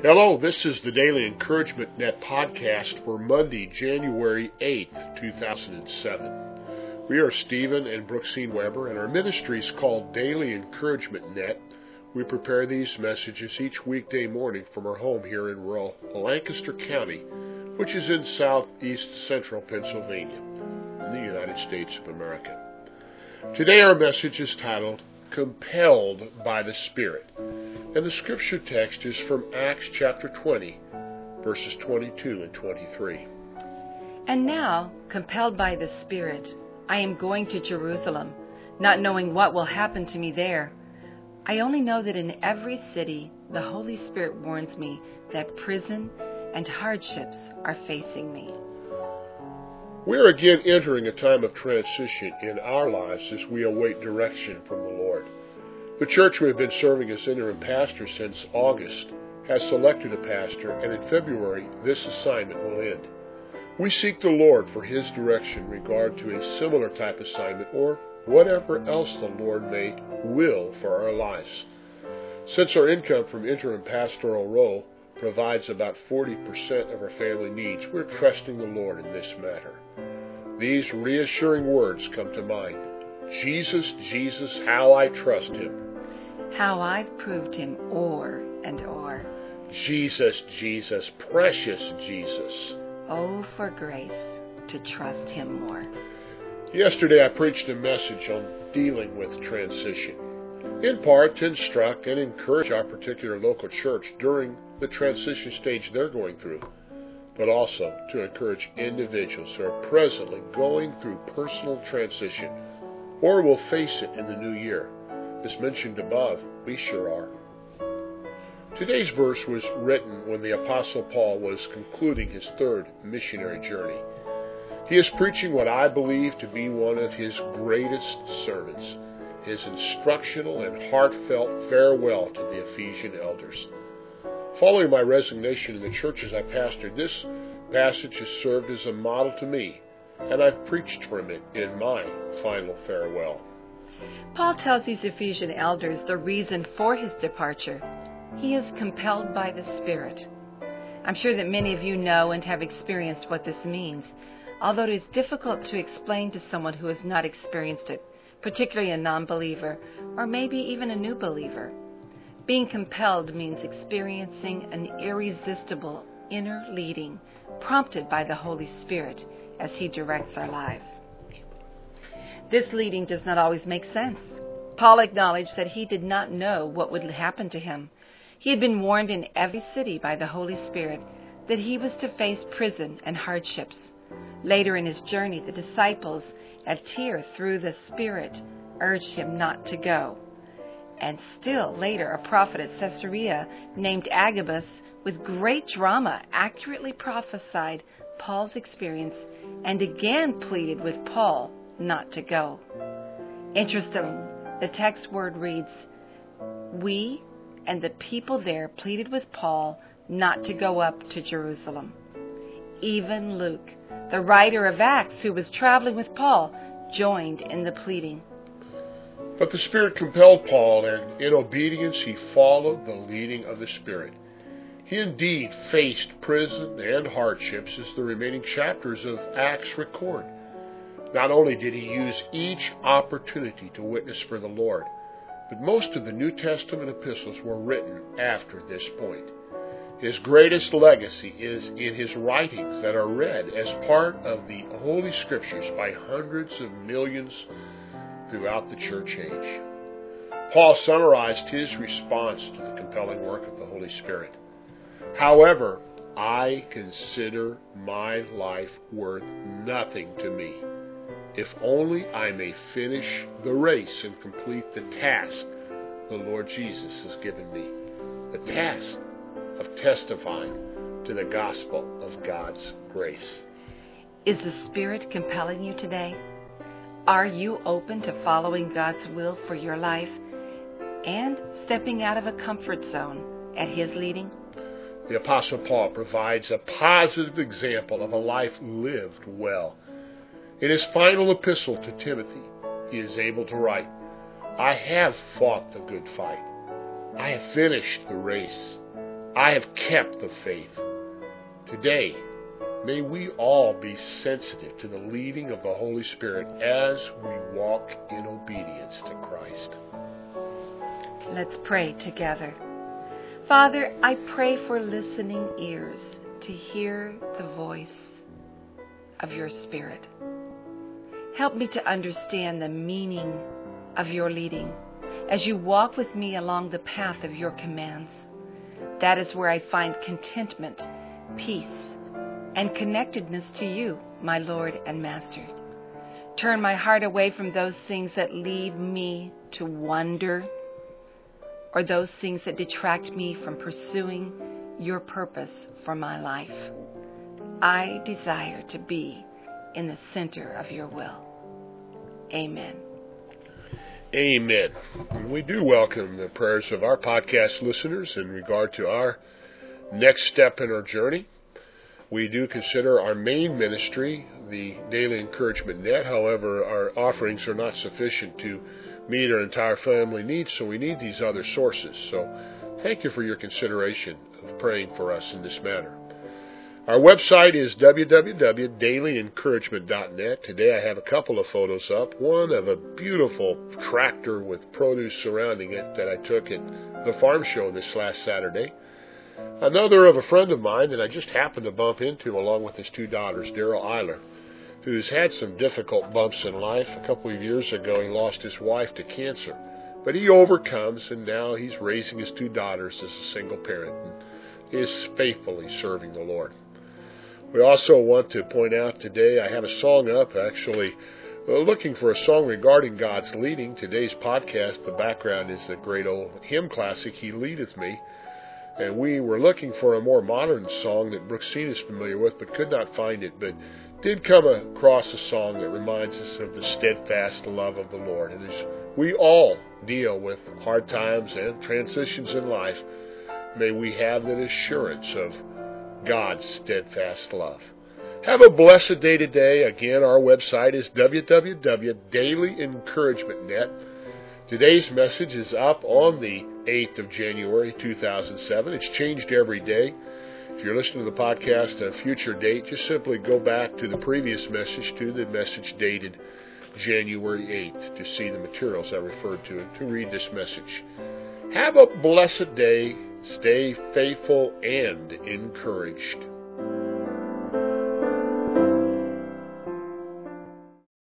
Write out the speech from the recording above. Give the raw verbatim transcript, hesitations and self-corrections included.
Hello, this is the Daily Encouragement Net podcast for Monday, January eighth, two thousand seven. We are Stephen and Brooksine Weber, and our ministry is called Daily Encouragement Net. We prepare these messages each weekday morning from our home here in rural Lancaster County, which is in southeast central Pennsylvania, in the United States of America. Today our message is titled, Compelled by the Spirit. And the scripture text is from Acts chapter twenty, verses twenty-two and twenty-three. And now, compelled by the Spirit, I am going to Jerusalem, not knowing what will happen to me there. I only know that in every city the Holy Spirit warns me that prison and hardships are facing me. We are again entering a time of transition in our lives as we await direction from the Lord. The church we have been serving as interim pastor since August has selected a pastor, and in February this assignment will end. We seek the Lord for His direction in regard to a similar type assignment or whatever else the Lord may will for our lives. Since our income from interim pastoral role provides about forty percent of our family needs, we're trusting the Lord in this matter. These reassuring words come to mind. Jesus, Jesus, how I trust Him. How I've proved Him o'er and o'er. Jesus, Jesus, precious Jesus. Oh, for grace to trust Him more. Yesterday I preached a message on dealing with transition, in part to instruct and encourage our particular local church during the transition stage they're going through, but also to encourage individuals who are presently going through personal transition or will face it in the new year. As mentioned above, we sure are. Today's verse was written when the Apostle Paul was concluding his third missionary journey. He is preaching what I believe to be one of his greatest sermons, his instructional and heartfelt farewell to the Ephesian elders. Following my resignation in the churches I pastored, this passage has served as a model to me, and I've preached from it in my final farewell. Paul tells these Ephesian elders the reason for his departure. He is compelled by the Spirit. I'm sure that many of you know and have experienced what this means, although it is difficult to explain to someone who has not experienced it, particularly a non-believer, or maybe even a new believer. Being compelled means experiencing an irresistible inner leading, prompted by the Holy Spirit as He directs our lives. This leading does not always make sense. Paul acknowledged that he did not know what would happen to him. He had been warned in every city by the Holy Spirit that he was to face prison and hardships. Later in his journey, the disciples, at tear through the Spirit, urged him not to go. And still later, a prophet at Caesarea named Agabus, with great drama, accurately prophesied Paul's experience and again pleaded with Paul not to go. Interestingly, the text word reads, "We and the people there pleaded with Paul not to go up to Jerusalem." Even Luke, the writer of Acts who was traveling with Paul, joined in the pleading. But the Spirit compelled Paul, and in obedience he followed the leading of the Spirit. He indeed faced prison and hardships as the remaining chapters of Acts record. Not only did he use each opportunity to witness for the Lord, but most of the New Testament epistles were written after this point. His greatest legacy is in his writings that are read as part of the Holy Scriptures by hundreds of millions throughout the church age. Paul summarized his response to the compelling work of the Holy Spirit. However, I consider my life worth nothing to me, if only I may finish the race and complete the task the Lord Jesus has given me, the task of testifying to the gospel of God's grace. Is the Spirit compelling you today? Are you open to following God's will for your life and stepping out of a comfort zone at His leading? The Apostle Paul provides a positive example of a life lived well. In his final epistle to Timothy, he is able to write, "I have fought the good fight. I have finished the race. I have kept the faith. Today, may we all be sensitive to the leading of the Holy Spirit as we walk in obedience to Christ. Let's pray together. Father, I pray for listening ears to hear the voice of your Spirit. Help me to understand the meaning of your leading as you walk with me along the path of your commands. That is where I find contentment, peace, and connectedness to you, my Lord and Master. Turn my heart away from those things that lead me to wonder, or those things that detract me from pursuing your purpose for my life. I desire to be in the center of your will. Amen. Amen. We do welcome the prayers of our podcast listeners in regard to our next step in our journey. We do consider our main ministry the Daily Encouragement Net. However, our offerings are not sufficient to meet our entire family needs, so we need these other sources. So thank you for your consideration of praying for us in this manner. Our website is w w w dot daily encouragement dot net. Today I have a couple of photos up. One of a beautiful tractor with produce surrounding it that I took at the farm show this last Saturday. Another of a friend of mine that I just happened to bump into along with his two daughters, Daryl Eiler, who's had some difficult bumps in life. A couple of years ago he lost his wife to cancer. But he overcomes, and now he's raising his two daughters as a single parent and is faithfully serving the Lord. We also want to point out today I have a song up, actually uh, looking for a song regarding God's leading. Today's podcast, the background is the great old hymn classic, He Leadeth Me. And we were looking for a more modern song that Brooksine is familiar with, but could not find it, but did come across a song that reminds us of the steadfast love of the Lord. And as we all deal with hard times and transitions in life, may we have that assurance of God's steadfast love. Have a blessed day today. Again, our website is w w w dot daily encouragement dot net. Today's message is up on the eighth of January two thousand seven. It's changed every day. If you're listening to the podcast at a future date, just simply go back to the previous message to the message dated January eighth to see the materials I referred to and to read this message. Have a blessed day. Stay faithful and encouraged.